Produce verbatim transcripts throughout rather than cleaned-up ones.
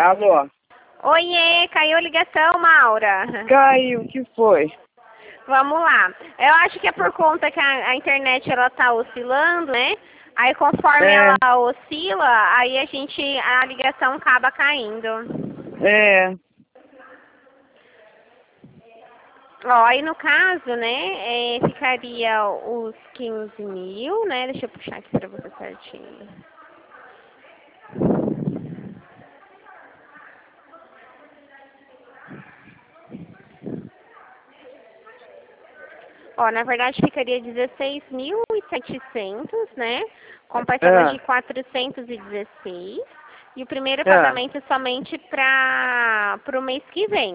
Alô? Oiê, caiu a ligação, Maura. Caiu, o que foi? Vamos lá. Eu acho que é por conta que a, a internet ela tá oscilando, né? Aí conforme É. ela oscila, aí a gente, a ligação acaba caindo. É. Ó, aí no caso, né, é, ficaria os quinze mil, né? Deixa eu puxar aqui pra você certinho. Ó, na verdade ficaria dezesseis mil e setecentos, né? Com parcelas Ah. de quatrocentos e dezesseis. E o primeiro Ah. pagamento é somente para o mês que vem.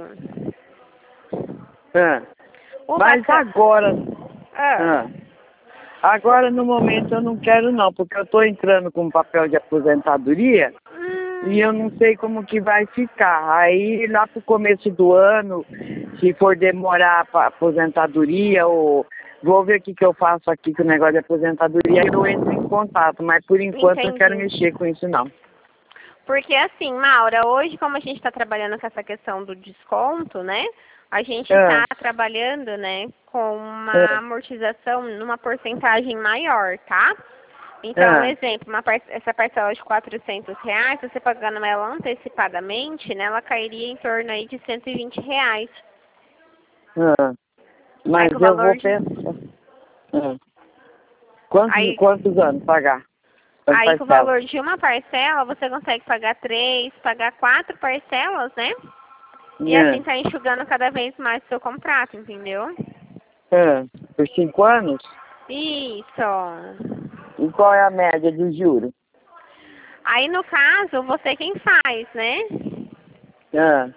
Ah. O Mas paca... agora... Ah. Ah. Agora, no momento, eu não quero não, porque eu estou entrando com papel de aposentadoria Hum, e eu não sei como que vai ficar. Aí, lá pro começo do ano, se for demorar para aposentadoria, ou vou ver o que, que eu faço aqui com o negócio de aposentadoria, eu entro em contato, mas por enquanto eu não quero entendi. mexer com isso não. Porque assim, Maura, hoje como a gente está trabalhando com essa questão do desconto, né? A gente está Ah. trabalhando, né, com uma Ah. amortização numa porcentagem maior, tá? Então, um Ah. exemplo, uma par essa parcela de quatrocentos reais, se você pagando ela antecipadamente, né, ela cairia em torno aí de cento e vinte reais. Ah. Mas Aí, o eu valor vou de... pensar. Ah. Quantos, aí, quantos anos pagar? As aí, com o parcelas? valor de uma parcela, você consegue pagar três, pagar quatro parcelas, né? E assim Ah. tá enxugando cada vez mais o seu contrato, entendeu? Ah. Por cinco anos? Isso. E qual é a média de juros? Aí, no caso, você quem faz, né? Ah.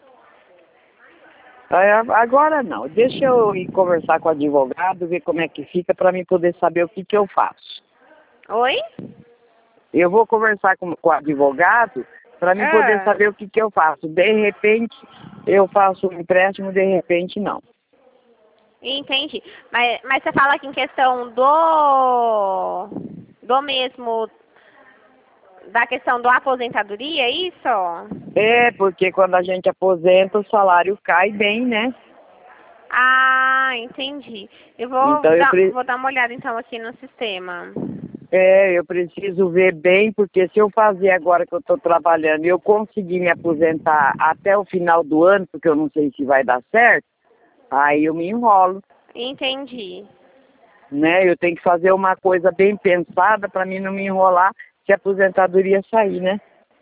Aí, a- agora não. Deixa eu ir conversar com o advogado, ver como é que fica, para mim poder saber o que, que eu faço. Oi? Eu vou conversar com, com o advogado para mim poder Ah, saber o que, que eu faço. De repente, eu faço um empréstimo, de repente, não. entendi. Mas, mas você fala aqui em questão do... Do mesmo... Da questão da aposentadoria, é isso? É, porque quando a gente aposenta, o salário cai bem, né? Ah, entendi. Eu vou Então, eu, dar, pre vou dar uma olhada então aqui no sistema. é, eu preciso ver bem, porque se eu fazer agora que eu estou trabalhando e eu conseguir me aposentar até o final do ano, porque eu não sei se vai dar certo, aí eu me enrolo, Entendi. né? Eu tenho que fazer uma coisa bem pensada para mim não me enrolar se a aposentadoria sair, né?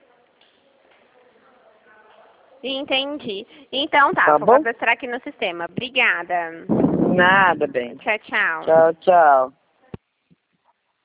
Entendi. Então tá, Tá vou bom? cadastrar aqui no sistema. Obrigada. Nada, bem. Tchau, tchau. Tchau, tchau.